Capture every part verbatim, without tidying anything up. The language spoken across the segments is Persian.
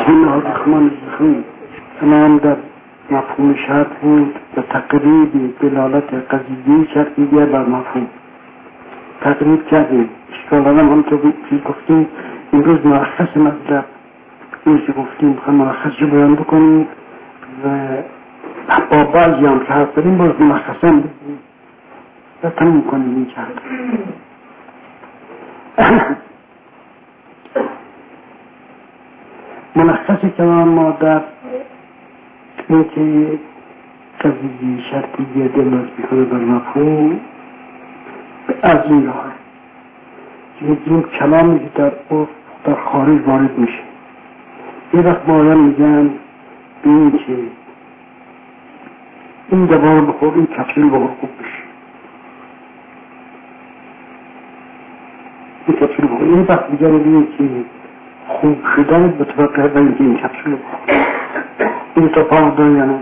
این آدخمان زخمی تمام در مفهوم شرط بود و تقریب دلالت قضیه شرطیه بر مفهوم تقریب کردیم. اشکال آدم هم تو گفتیم امروز مرخص مطلب اینکه گفتیم خواهی مرخص رو بیان بکنیم و با بعضی هم که حرف داریم باز مرخص هم بگیم و تموم کنیم این چرد. ملخص کلام ما در اینکه قضیه شرطیه دلالت میکنه بر مفهوم از این راه که میگیم کلامی که در عرف در خارج وارد میشه یه وقت باید میگن به این که این دوار بخور این کپسول بخور خوب بشه این کپسول بخور این وقت میگن به این که خوب شدن به طبقه به اینکه این کپسول بخور این تا فرق داره یا نه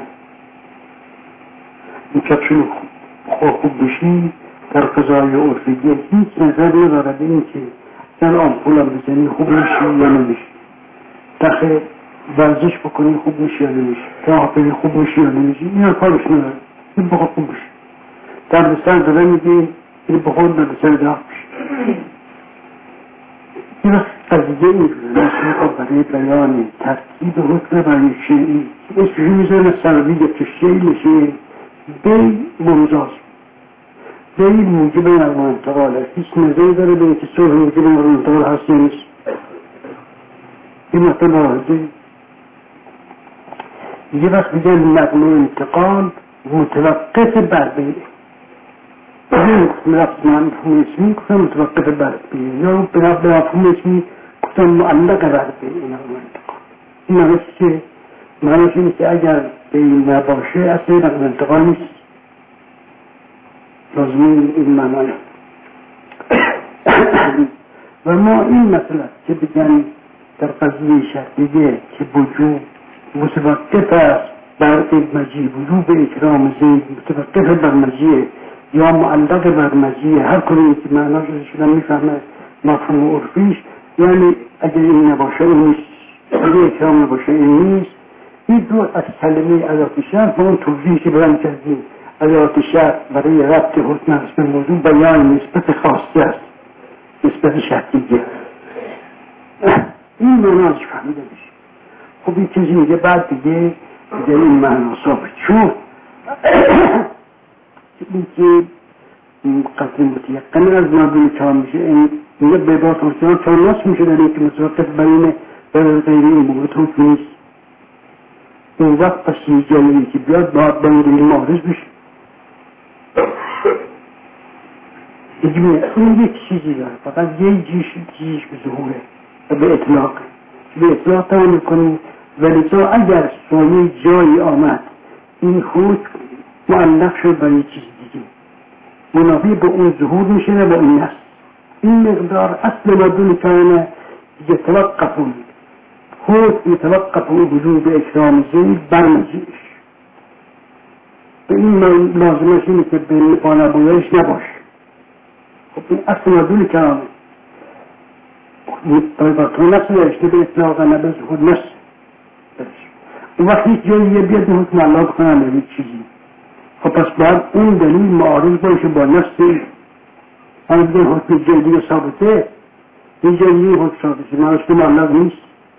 این کپسول بخور خوب بشی در قضای عرفیه هیچ نظر نداره به این که این آمپول هم بزنی خوب میشی یا نمیشی داخل ورزش بکنی خوب میشی یا نمیشی راه بری خوب میشی یا نمیشی این ها کارش نداره این بخور خوب بشی در بستر داره میگه این بخور در بستر داخل بشی این وقت قضیه این نسیقا برای بیان ترتیب حکم برای شیعی اسمشو میزنه سرویه که شیعی میشه بی ممزاز بی موجب نقل انتقاله هیچ نظری داره به اینکه صلح موجب نقل انتقال هست یا نیست این مطلب واحده یه وقت میگن نقل انتقال متوقف بر بیه این مفهوم مفهوم اسمی کتن متوقف بر بیه یا به مفهوم اسمی کتن معلق بر بیه نقل انتقال این معنیش که معنیش اینه که اگر بیه نباشه اصلا نقل انتقال نیست لازمی این معنی و ما این مطلب که بگن در قضیه شرطیه که وجود متوقف است بر مجیع وجود اکرام زید متوقف بر مجیع یا معلق بر مجیع هر کنی که معناش شدن میفهمه مفهوم عرفیش یعنی اگر این نباشه این نیست اگر اکرام نباشه این نیست این دو از کلمه ادات شرط و اون توضیحی که برام کردیم ادات شرط برای ربط حکم است به موضوع بیان نسبت خاصی است نسبت شرطیه این معناش فهمیده میشه. خب این چیزی میگه بعد دیگه دیگه این معنا ثابت شد این که قطع متیقن از مردم کلام میشه این میگه به باز حسنان چاناس میشه در اینکه متوقف برین برای غیر این مورد حکم نیست اون وقت پس یه جایی که بیاد باید باید این معرض بشه این یک چیزی داره فقط یه جیش جیش به ظهوره و به اطلاق به اطلاق تمام میکنیم ولیتا اگر سایه جایی آمد این حکم معلق شد برای چیز دیگه منافی به اون ظهور میشه و این نست این مقدار اصل مدون کانه یتوقفون حکم یتوقفون وجود اکرام زید برمجیش به این لازمش اینه که به نبایش نباشه خب این اصل مدون کانه طریقاتون نسل اشته به اطلاق نبه ظهور نست اون وقت هیچ جایی یه بیاد به حکم الله بکنن به هیچ چیزی خب پس باید اون دلیل معارض باشه با نفس همه بگن حکم جایی دیگه ثابته یه جایی یه حکم ثابته من اسم معلق نیست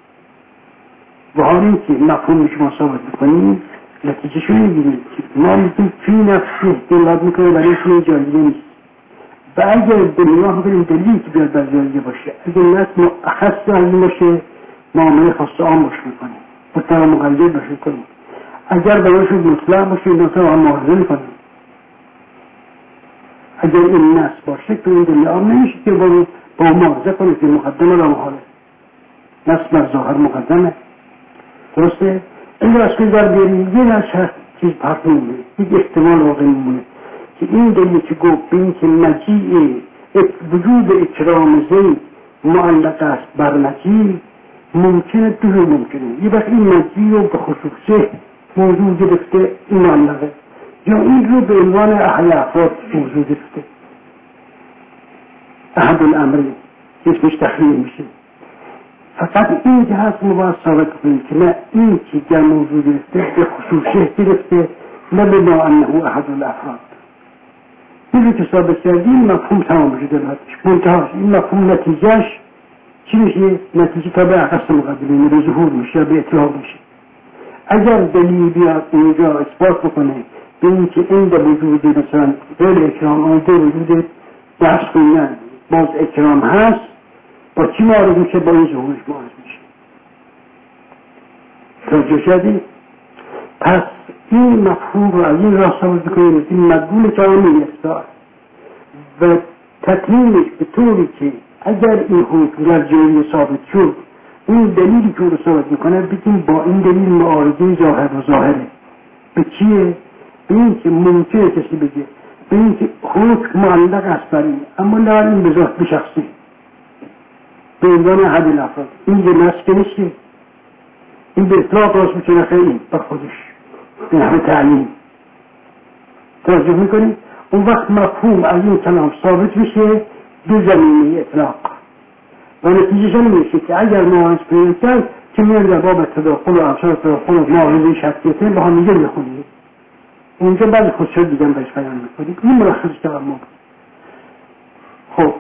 و حال این که مفهوم شما ثابت بکنیم نتیجه شو میگیریم ما میگیم فی نفسی دلالت میکنه برای اسم جایی دیگه نیست و اگر دنیا بکنیم دلیلی که بیاد بر جایی باشه اگر نت اخص از این باشه معامله خاص عام باشه میکنیم مطلع مقلل باشه کنیم اگر برایشون مطلق باشه این دوتا هم محضر میکنیم اگر این نص باشه که این دنیا هم نمیشه که با با محضر کنیم که مقدمه را محاله نص بر ظاهر مقدمه درسته؟ این را از که در بیاریم یه نص هست چیز پرت نمونه یک احتمال واقعی نمونه که این دلیل که گفت بین که مجیع وجود اکرام زید معلق است بر مجیع ممکنه دو ممکنه یه وقت این مجیع رو به خصوصه موضوع گرفته این معلقه یا این رو به عنوان احل افراد موضوع گرفته احد الامری اسمش تخییر میشه فقط این که هست ما باید ثابت کنیم که نه این که در موضوع گرفته به خصوصیت گرفته، نه به ما انه احد الافراد. این که ثابت کردیم مفهوم تمام شده دلاتش منتهاش. این مفهوم نتیجهش چی میشه؟ نتیجه تا به اقصد مقدمه به ظهور میشه، به اطلاق میشه. اگر دلیل بیاد اینجا اثبات بکنه به این که این در وجود مثلا غیر اکرام آنده وجود درس خوندن باز اکرام هست، با چی معارض میشه؟ با این ظهورش معارض میشه. توجه شدید؟ پس این مفهوم رو از این راه ثابت بکنیم این مدلول کلامی افتار و تطمیمش به طوری که اگر این حکم در جاری ثابت شد این دلیلی که رو ثابت میکنه بگیم با این دلیل معارضه ظاهر و ظاهره. به چیه؟ به این که ممکنه کسی بگه به این که حکم معلق است بر این، اما نه این به ذات به شخصی به عنوان احد الافراد. این به نسک نیست، این به اطلاق راست میکنه خیلی بر خودش به همه تعلیم. توجه میکنید؟ اون وقت مفهوم از این کلام ثابت میشه دو زمینه اطلاق و نتیجه میشه که اگر معارض پیدا کرد که میان در باب تداخل و ابصار تداخل و معارضه شرطیته با هم دیگه میخونیم. اونجا بعد خودشو دیگه بهش بیان میکنیم. این ملخص کلام ما. خب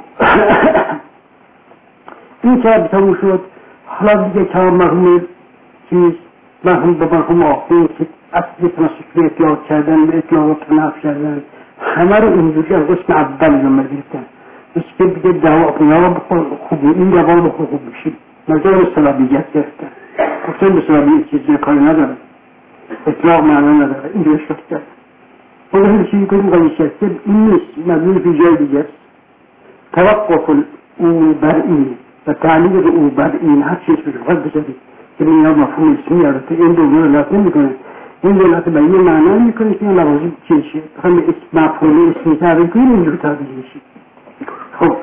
این که تموم شد. حالا دیگه کلام مرحوم چیز مرحوم به مرحوم آخون که اصلی تناسک به اطلاق کردن به اطلاقات نفس کردن همه رو اینجوری از قسم اول جمعه گرفتن. مثل که بگه دوا خوب این دوا رو خوب میشید مجال اصطلاحیت گرفتن. گفتن به اصطلاحیت چیزی کاری نداره، اطلاق معنا نداره، اینجا شد کرد. اون همه چیزی کنیم قویشت این نیست، مضمون فی جای دیگه است. توقف او بر این و تعلیق او بر این هر چیز به خود بزدید که این ها مفهوم اسمی یادته این دو دولت نمیکنه، این دولت به این معنا میکنه که این لوازم چیشه بخواهیم مفهوم اسمی تعریف کنیم اینجور تعریف میشه. خب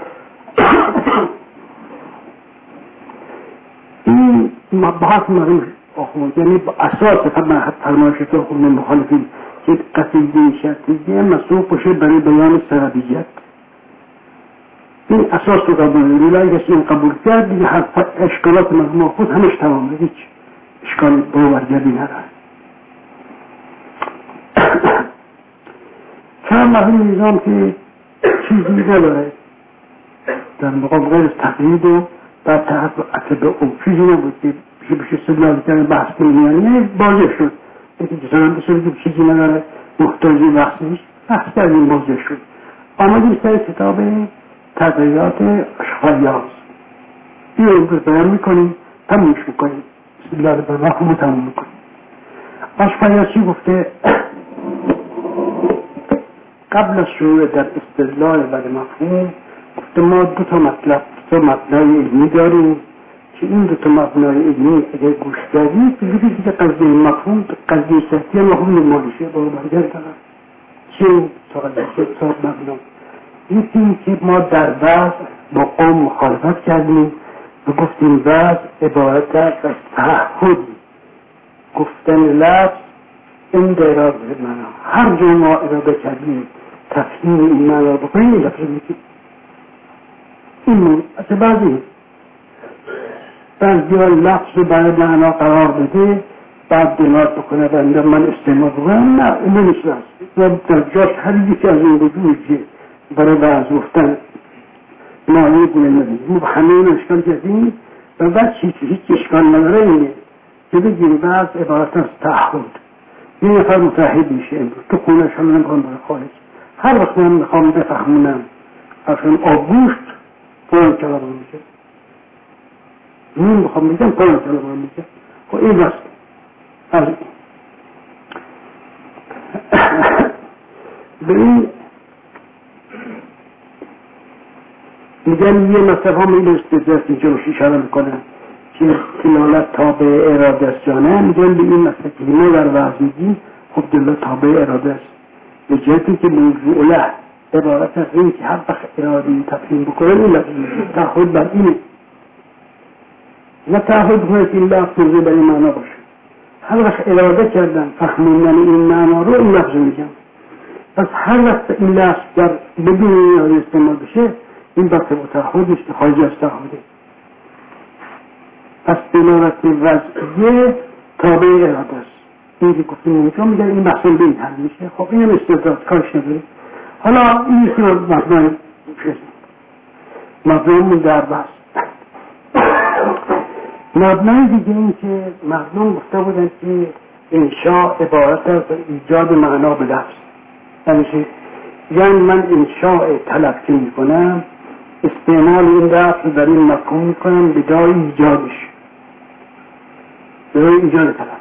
این بحث مرحوم آخوند یعنی با اساس فرمایش تو خود مخالفین که قصیده شرطیه مسئول باشه برای بیان سببیت. این اساس رو قبول می‌کنه. کسی این قبول کرد دیگه هر اشکالات مرحوم آخوند همش تمامه، هیچ اشکال باورگردی نداره. چند مرحوم نظام که چیزی نداره در مقابل غیر تقلید و بعد طرف عقب او چیزی نبود که بشه بشه استدلال کردن بحث کنیم، یعنی واضح شد یکی جسران بسید که چیزی نداره محتاجی بحث نیست، بحث کردیم واضح شد. آمدیم سر کتاب تغییرات اشخاصیات این رو امروز بیان میکنیم تمومش میکنیم استدلال بر مفهوم تموم میکنیم. اشخاصیاتی گفته قبل از شروع در استدلال بر مفهوم گفته ما دو تا مطلب دو تا مبنای علمی داریم که این دو تا مبنای علمی اگر گوش کردید بگید دیگه قضیه مفهوم قضیه سطحی مفهوم نمایشه با برگرد دارم چه ساقل چه ساق مبنا. یکی که ما در وضع با قوم مخالفت کردیم و گفتیم وضع عبارت از تعهد گفتن لفظ این در اراده معنا هر جا ما اراده کردیم تفهیم این معنا بکنیم این لفظ میگیم این اصلا بعضی بعضی ها لفظ رو برای معنا قرار بده بعد دلات بکنه بنده من استعمال بکنم نه اون نیست و در جاش هر یکی از این وجود که برای وضع گفتن معنی گونه ندیم ما همه این اشکال کردیم و بعد چیزی هیچ اشکال نداره اینه که بگیم وضع عبارت از تعهد این نفر متحد میشه امروز تو خونش هم نمیخوام برای خارج هر وقت من میخوام بفهمونم اصلا آگوشت پران کلام میشه من بخوام میگم پران کلام میشه خب این بست از به این میگن یه مطلب هم این استدرس اینجا روش اشاره میکنن که دلالت تابع اراده است جانه میگن به این مطلب که ما در وضع میگیم خب دلالت تابع اراده است به جهتی که موضوع له عبارت از این که هر وقت ارادی تفهیم بکنن این لفظ تعهد بر اینه نه تعهد کنه که این لفظ موضوع بر این معنا باشه هر وقت اراده کردن فهموندن این معنا رو این لفظ میگم پس هر وقت این لفظ در بدون اراده استعمال بشه این بحث با تعهد نیست خارج از تعهده پس دلالت وضعیه تابع اراده است. این که گفتیم اونجا میگه این محصول به این حل میشه. خب اینم استدلال کارش نداره. حالا این که مبنای مبنامون در بحث مبنای دیگه این که مردم گفته بودن که انشاء عبارت از ایجاد معنا به لفظ. یعنی یعنی من انشاء تلقی میکنم، استعمال این لفظ در این مفهوم میکنم بدای ایجادش، بدای ایجاد طلب.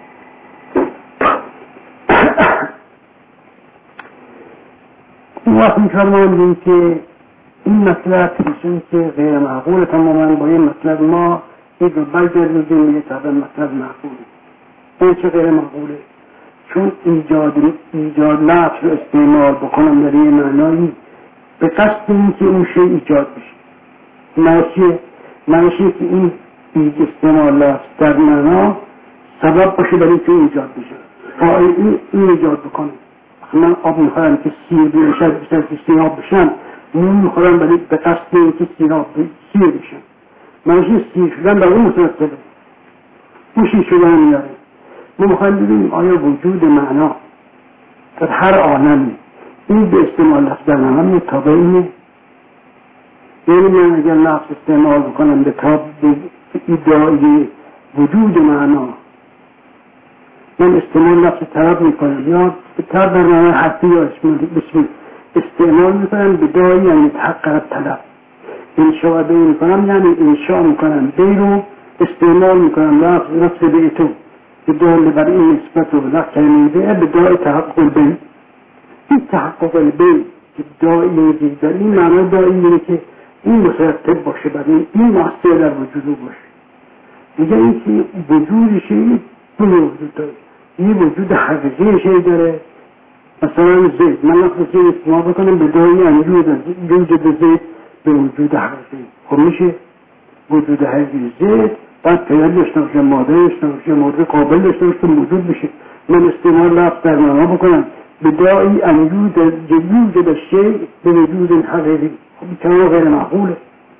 اون وقت میفرمایند که این مطلب چون که غیر معقول تماما با این مطلب ما یک رو برگردیم به طبع مطلب معقوله. این چه غیر معقوله؟ چون ایجاد ایجاد لفظ رو استعمال بکنم در این معنایی به قصد این که اون شی ایجاد بشه. معنیه معنیه که این استعمال لفظ در معنا سبب باشه برای که ایجاد بشه. فاعل این, این ایجاد بکنه. من آب میخورم که سیر بشه، بیشتر که سیراب بشن، نون میخورم برای به قصد این که سیراب سیر بشن. معنیه سیر شدن برای اون مترتبه. اون شیر شدن میاره. ما میخوایم ببینیم آیا وجود معنا در هر عالمی این به استعمال لفظ در معنا تابع اینه؟ یعنی من اگر لفظ استعمال بکنم به تاب ادعای وجود معنا، من استعمال لفظ طلب میکنم یا به طلب در معنا حرفی یا اسم استعمال میکنم به دایی یعنی تحقق طلب. انشاء به میکنم یعنی انشاء میکنم بی رو استعمال میکنم لفظ لفظ به تو به دال بر این نسبت و لفظ کلمه به دای تحقق البی. این تحقق البی که دایی میگید در این معنی دایی میگه که این مترتب باشه برای این محصول در وجود باشه. میگه این که وجود شیء دو وجود داره. این وجود حقیقی شیء داره. مثلا زید من لفظ زید استعمال بکنم به دایی انجود زید به وجود حقیقی. خب میشه وجود حقیقی زید بعد پیل داشته باشه، ماده داشته باشه، ماده قابل داشته باشه موجود بشه. من استعمال لفظ در معنا بکنم به دایی انجود جلوز شیء به وجود حقیقی. خب این غیر معقوله.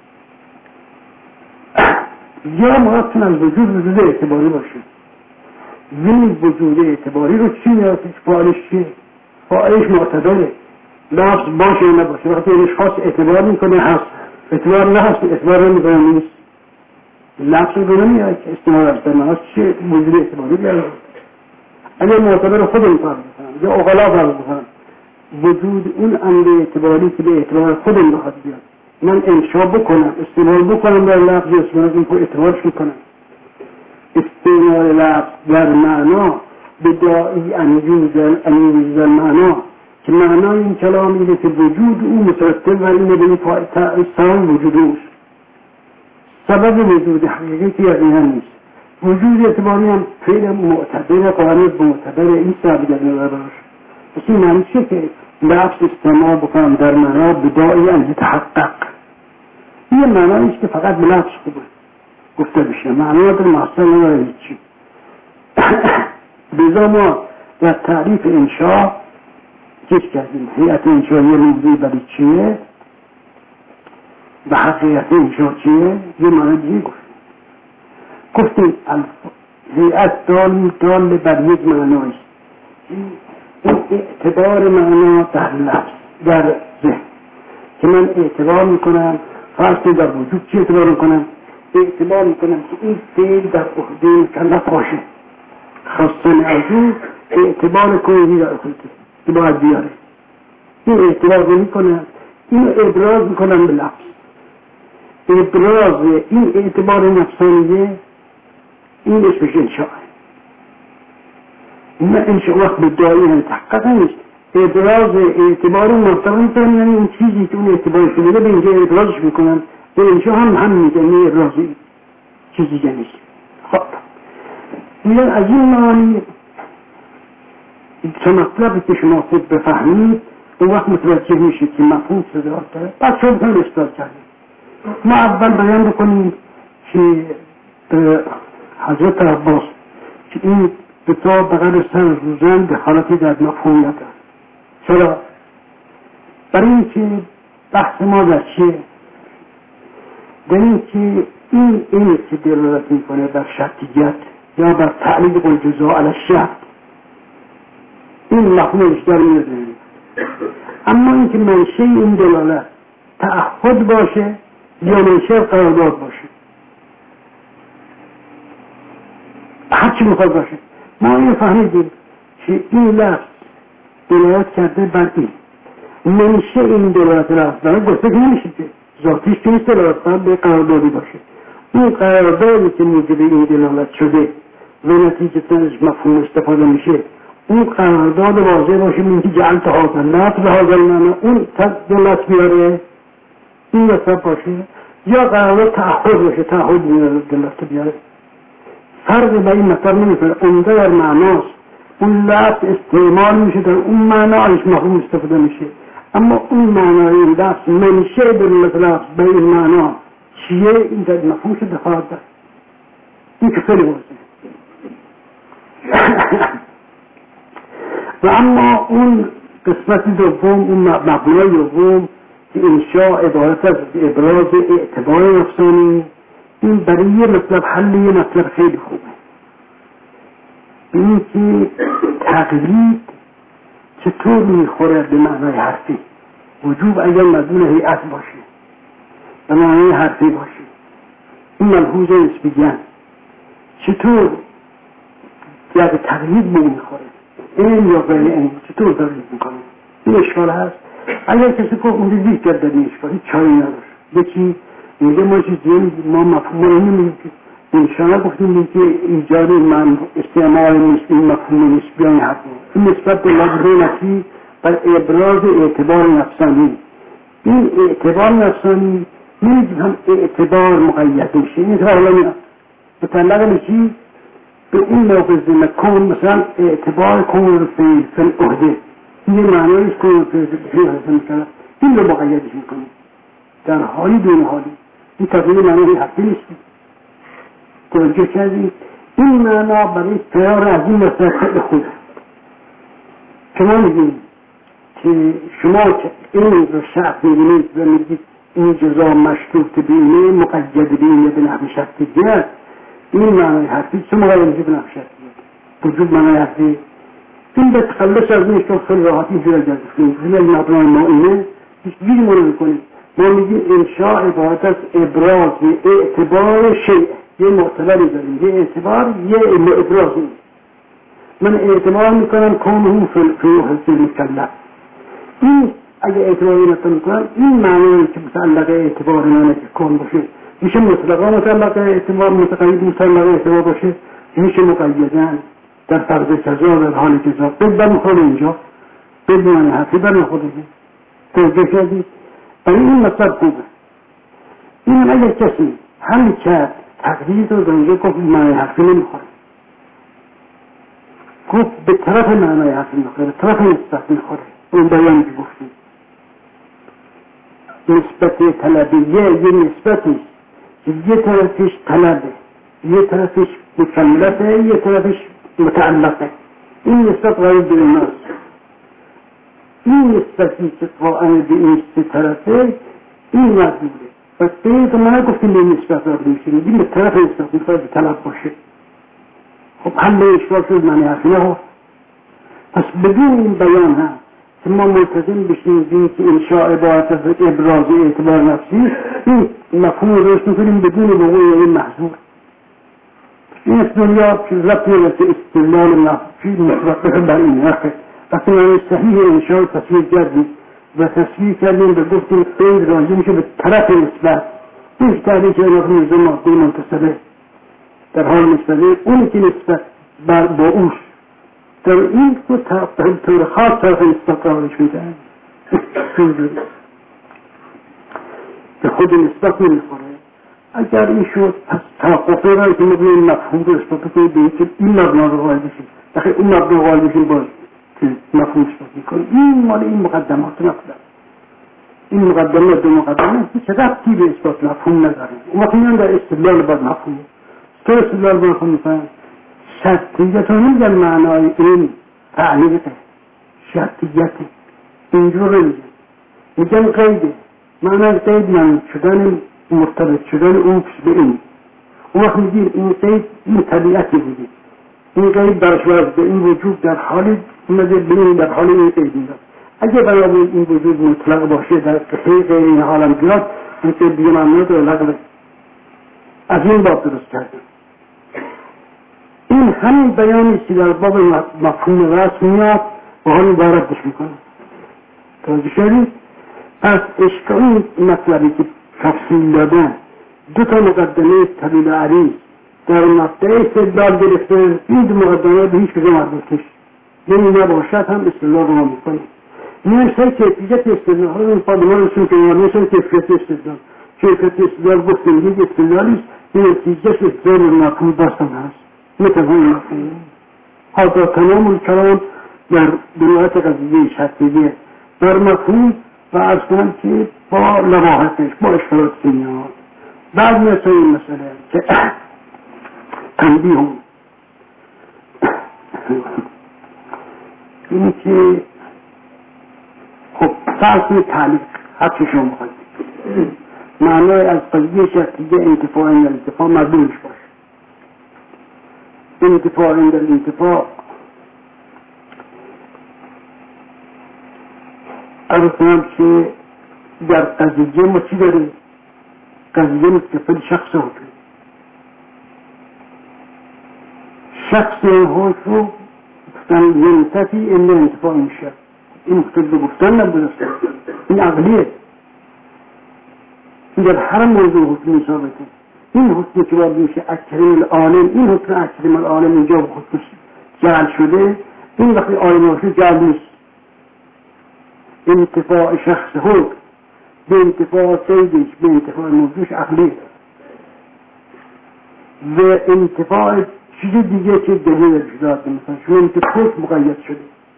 یا ممکن از وجود وجود اعتباری باشه. این وجود اعتباری رو چی میاد؟ فاعلش چیه؟ فاعلش معتدله. لفظ باشه یا نباشه. وقتی اینش خاص اعتبار میکنه هست، اعتبار نه هست، اعتبار نمیکنه نیست. لفظ رو نمیاد که استعمال از در نهاست چیه؟ وجود اعتباری بیاره. اگر معتبر خود این فرض بکنم یا اغلا فرض بکنم وجود اون امر اعتباری که به اعتبار خود این بخواد بیاد، من انشاء بکنم استعمال بکنم در لفظ استعمال این که اعتبارش میکنم. استعمال لفظ در معنا به داعی انجوز انجوز معنا که معنای این کلام اینه که وجود او مترتب بر اینه به این وجود اوست. سبب وجود حقیقی که یقینا نیست. وجود اعتباری هم فعل معتبر قانون معتبر این سبب در نظر باشه. پس این معنی چیه که لفظ استعمال بکنم در معنا به داعی انجوز تحقق. این معناییست که فقط به لفظ خوبه گفته بشه، معنا در محصول نداره هیچی. بذار ما در تعریف انشاء چیز کردیم. هیئت انشاء یه موضوعی برای چیه و حقیقت انشاء چیه یه معنی دیگه گفتیم. گفتیم هیئت دال دال بر یک معناییست. این اعتبار معنا در لفظ در ذهن که من اعتبار میکنم فرض در وجود چی اعتبار میکنم؟ اعتبار میکنم که این فعل در عهده مکلف باشه. خواستن عجوز اعتبار کنی در خودت که باید بیاره. این اعتبار رو میکنم، این ابراز میکنم به لفظ. ابراز این اعتبار نفسانیه این اسمش انشاء. نه انشاء وقت به دایی هم تحقیق نیست. ابراز اعتبار مرتبط میکنم، یعنی این چیزی که اون اعتبار شده به اینجا ابرازش میکنم. به انشاء هم هم میگن ابرازی چیزی که نیست. خب میگن از این معنی که مطلبی که شما خود بفهمید اون وقت متوجه میشید که مفهوم صدار داره. بعد شما بکنم استاد کردیم. ما اول بیان بکنیم که حضرت عباس که این کتاب بغیر سر روزن به حالتی در مفهوم نداره. چرا؟ برای اینکه بحث ما در چیه؟ در این که این این که دلالت میکنه بر شرطیت یا بر تعلیق الجزاء علی الشرط، این مفهومش در میاد. اما اینکه منشه این دلالت تعهد باشه یا منشه قرارداد باشه، هرچی میخواد باشه، ما این فهمیدیم که این لفظ دلالت کرده بر این منشه این دلالت لفظ برای گفته که نمیشه که ذاتیش که نیست دلالت به قراردادی باشه. این قراردادی که موجب این دلالت شده و نتیجه از مفهوم استفاده میشه، اون قرارداد واضح باشه من که جعلت هذا اللفظ به هذا المعنی، اون دلالت بیاره این لفظ باشه، یا قرارداد تعهد باشه تعهد بیاره دلالت بیاره. فرق به این مطلب نمیکنه. عمده در معناست، اون لفظ استعمال میشه در اون معنا ازش مفهوم استفاده میشه، اما اون معنای این لفظ منشه دلالت لفظ به این معنا چیه این در مفهوم شده خواهد دست. این که خیلی واضحه. و اما اون قسمت دوم، اون مقوله دوم که انشاء عبارت از ابراز اعتبار نفسانی، این برای یه مطلب حل یه مطلب خیلی خوبه. این که تقلید چطور میخوره به معنای حرفی، وجوب اگر مدون هیئت باشه به معنای حرفی باشه، این ملحوظ نسبیاً چطور یک تقلید به میخوره، این یا غیر این چطور تقلید میکنه، این اشکال هست. اگر کسی که اون دیدی کرد در این اشکالی چایی نداشت، یکی میگه ما چیزی ما مفهوم اینو میگیم که انشاءالله گفتیم که ایجاد من استعمال نسبی مفهوم نسبی این حق این نسبت به لفظ نفی بر ابراز اعتبار نفسانی. این اعتبار نفسانی نمیگیم هم اعتبار مقید میشه، این که حالا میاد مطلق میشی به این موقع نکن، مثلا اعتبار کن فی فی عهده، این معنیش کن فی فی عهده میکنه، این رو مقیدش میکنه در حالی دون حالی. این تقریبا معنی حقی نیستی توجه کردید. این معنا برای فرار از این مسئله خیلی خوبه. شما میگید که شما این رو شرط میگید و میگید این جزا مشروط به اینه مقید به اینه به نحو شرطیت، این معنی حقی چه مقید به نحو شرطیت وجود معنی حقی. این به تخلص از این که خیلی راحتی جلو جلد کنید این این مبنای ما اینه هیچ جوری مورد کنید. ما میگیم انشاء عبارت از ابراز اعتبار شیء، یه معتبری داریم، یه اعتبار یه ابرازی. من اعتبار میکنم کونه فی حس مکلف، این اگه اعتباری نکنم میکنم این معنی که متعلق اعتبار منه که کن باشه میشه مطلقا متعلق اعتبار متقید متعلق اعتبار باشه، میشه مقیدن در فرض جزا در حال جزا بدن میخواد اینجا بدون حقی برن خودشون توجه کردید. برای این مطلب خوبه. این اگر کسی حل کرد تقدید رو دانجا گفت معنی حقی نمیخوره، گفت به طرف معنی حقی میخوره، به طرف نسبت میخوره. اون بیانی که گفتیم نسبت طلبیه یه نسبتی که یه طرفش طلبه یه طرفش مکلفه یه طرفش متعلقه، این نسبت غیر به ناس. این نسبتی که قائم به این سه طرفه این مردوده و به که من گفتیم به نسبت را بمیشه میگیم به طرف نسبت میخواد به طلب باشه. خب حل اشکال شد معنی حرفی ها. پس بدون این بیان هم که ما ملتزم بشیم بیم که انشاء عبارت از ابراز اعتبار نفسی، این مفهوم رو روش میکنیم بدون وقوع این محضور. این دنیا که ربط نرسه استدلال نفسی مطلقه بر این حقه. وقتی معنی صحیح انشاء تصویر کردیم و تصویر کردیم و گفتیم قید راجع میشه به طرف نسبت، این تعریف نفس نظر مادی منتصبه در حال نسبته، اونی که نسبت بر با اوش در این که طور خاص طرف نسبت قرارش میدن به خود نسبت نمیخوره. اگر این شد پس توقفه رای که مبنی مفهوم رو اثبات کنید به این که این مبنا رو قائل بشید، بخیر اون مبنا قائل بشید باز که مفهوم اثبات میکنه. این مال این مقدمات نقدر، این مقدمات دو مقدمه هیچ ربطی به اثبات مفهوم نداره. اون مفهوم در استدلال باز مفهوم تو استدلال باز مفهوم میکنن. شرطیت رو نمیگن معنای این تعلیقه، شرطیته اینجور رو میگن، میگن قیده. معنی قید من شدن مرتبط شدن اوکس به این. اون وقت میگیم این قید این طبیعتی بودی، این قید برشورز به این وجود در حالی اومده به این در حال این قید میداد. اگه برای این وجود مطلق باشه در قید این حالم بیاد این که دیگه ممنوع و لغوه. از این باب درست کردیم. این همین بیانی که در باب مفهوم رسم میاد و حالی واردش میکنه. توجه شدید؟ پس اشکال مطلبی که تفصیل دادن دو تا مقدمه طویل و عریض در مقطع استدلال گرفته، این دو مقدمه به هیچ کجا مربوط نیست، یعنی نباشد هم استدلال رو میکنه. میان سر کیفیت استدلال ها رو این پادمان رسون که نمانه سر کیفیت استدلال کیفیت استدلال گفتیم یک استدلالیست این نتیجهش استدلال مفهوم داستان هست مثل همین مفهوم حاضر تمام الکلام در بنوعت قضیه شرطیه در مفهوم و از کنم که با لواحتش با اشکالات سینیان بعد میرسه این مسئله که تنبیه هم این که خب فرض تعلیق هر چی شما بخواید معنای از قضیه شرطیه انتفاع این انتفاع مردمش باشه. انتفاع این در انتفاع از کنم که در قضیه ما چی داره؟ قضیه متکفل شخص حکم شخص حکم رو گفتن ینتفی این انتفاع میشه. این مختلف گفتن نبودسته، این عقلیه، این در هر موضوع حکمی ثابته. این حکمی که باید میشه اکرم العالم، این حکم اکرم العالم اینجا به خود جعل شده، این وقتی عالم باشه جعل نیست. انتفاع شخص حکم به انتفاع سیدش به انتفاع موضوعش عقلیه و انتفاع چیز دیگه که دلیل شده مثلا شما که حکم مقید شده.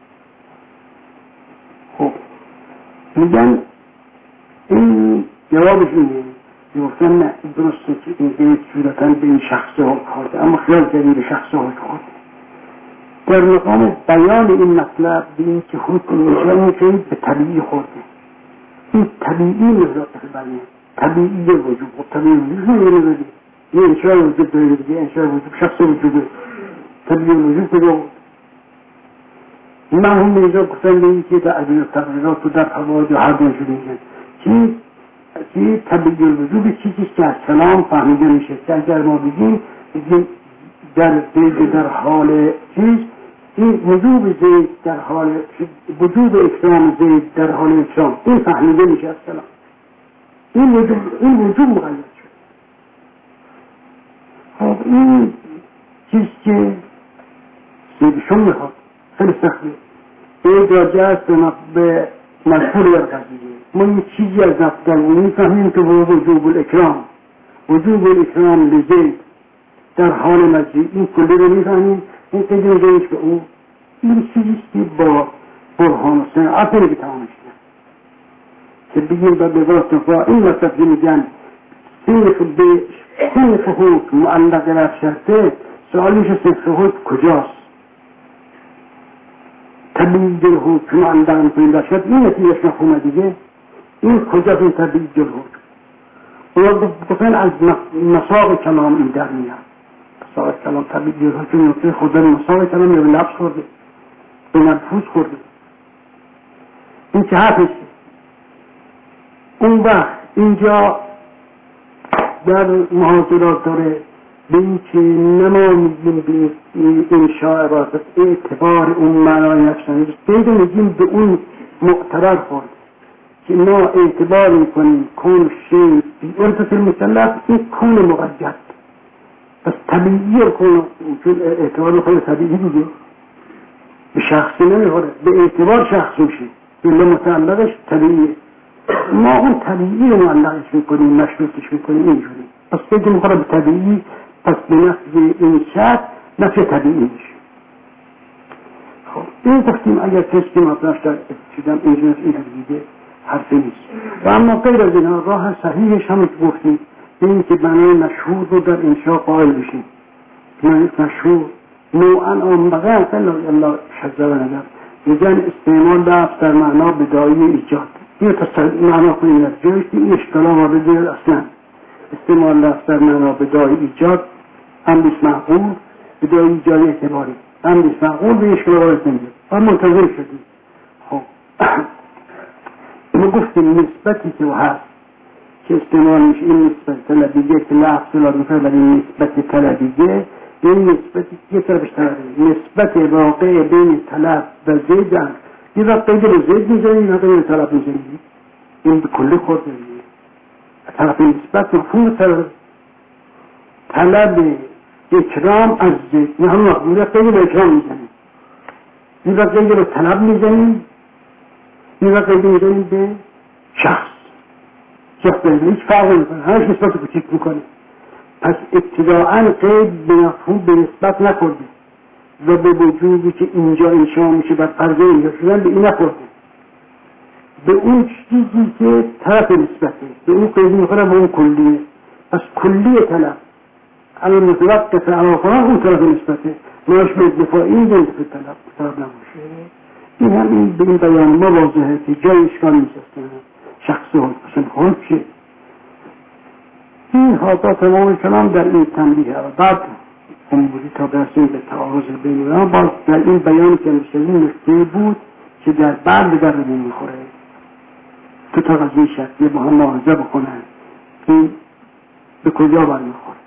خب میگن این جوابش اینه گفتن نه درسته که این قید صورتا به این شخص ها خورده اما خیال کردیم به شخص ها خورده. در مقام بیان این مطلب به این که حکم میشه این قید به طبیعی خورده. این طبیعی نظرات برمیه طبیعی وجود و طبیعی وجود نمیده یه انشاء وجود داره دیگه انشاء وجود شخص وجود طبیعی وجود کجا من هم اینجا گفتن به این که در عدل تقریرات و در حواج و هر دون شده میگن چی چی طبیعی وجود چیزی که از کلام فهمیده میشه که اگر ما بگیم در زید در حال چیز این وجود زید در حال وجود اکرام زید در حال اکرام این فهمیده میشه از کلام این وجود این وجود مقید شد. خب این چیز که سیدشون میخواد خیلی سخته این راجع است به مذکور در قضیه ما این چیزی از نفتن و میفهمیم که وجوب الاکرام وجوب الاکرام لزید در حال مجید این کلی رو میفهمیم این قید نجایش به اون این چیزی که با برهان و صنعت نگه تمامش کرد که بگیم با بگاه این وقت میگن صنف به صنف حکم معلق رفت شرطه سوالیش صنف حکم کجاست؟ طبیعی جل حکم معلق پیدا شد این نتیجهش مفهومه دیگه این کجاست این طبیعی جل حکم و گفتن از مساق کلام این در میاد مساق کلام طبیعی جل حکم نقطه خود مساق کلام یا به لفظ خورده به مدفوظ خورده این که حرفش اون وقت اینجا در محاضرات داره به این که نما میگیم به انشاء عبارت اعتبار اون معنای نفسانی بیده میگیم به اون مقترر خورد که ما اعتبار میکنیم کون شیء انتصل مسلط این کون مقید پس طبیعی کون چون اعتبار میخواه طبیعی دیگه به شخصی نمیخوره به اعتبار شخص میشه بله متعلقش طبیعیه ما اون طبیعی رو معلقش میکنیم مشروطش میکنیم اینجوری پس بگیم میخوره به طبیعی پس به نفی این شرط نفی طبیعی میشه. خب این گفتیم اگر کسی مطرح شد شدم اینجوری این دیگه حرفی نیست و اما غیر از اینها راه صحیحش هم گفتیم این که بنای مشهور رو در انشاء قائل بشیم مشهور نوعا آمدغه الله شزه و نگر میگن استعمال لفظ در معنا بدایی ایجاد این تصدیل معنا کنیم از جایشتی این اشتلا وارده اصلا استعمال لفظ در معنا بدای ایجاد هم بیست معقول، بدای ایجاد اعتباری هم بیست معقول به اشکال وارد نمیده و منتظر شدیم. خب ما گفتیم نسبتی که هست که استعمال میشه این نسبت طلبیگه که لفظ دلار میکنه ولی نسبت طلبیگه این نسبتی که یه طرفش طلبه نسبت واقع بین طلب و زیدن یه وقت قیده به زید میزنی یه وقت به طلب میزنی این به کلی خورده طرف نسبت مفهوم طلب طلب اکرام از زید نه هم وقت یه وقت قیده به اکرام میزنی یه وقت قیده به طلب میزنی یه وقت قیده میزنی به شخص شخص هیچ فرق نمیکنه همش نسبت کوچیک میکنه. پس ابتداعاً قید به مفهوم به نسبت نخورده و به وجودی که اینجا انشاء میشه بر فرض اینجا شدن به این نخورده، به اون چیزی که طرف نسبته به اون قید میخوره به اون کلیه. پس کلیه طلب الان متوقف علا کنن اون طرف نسبته ناش به دفاعی این جنس به طلب طلب نماشه. این هم این به این بیان ما واضحه که جای اشکال نیست شخص ها اصلا خود چه این حاضر تمام کلام در این تنبیه و بعد امروزی تا برسیم به تعارض بین اونها باز در این بیانی که میشنیم نکته بود که در بعد در رو میخوره تو تا قضیه شکلی با هم معاوضه بکنن که به کجا برمیخوره.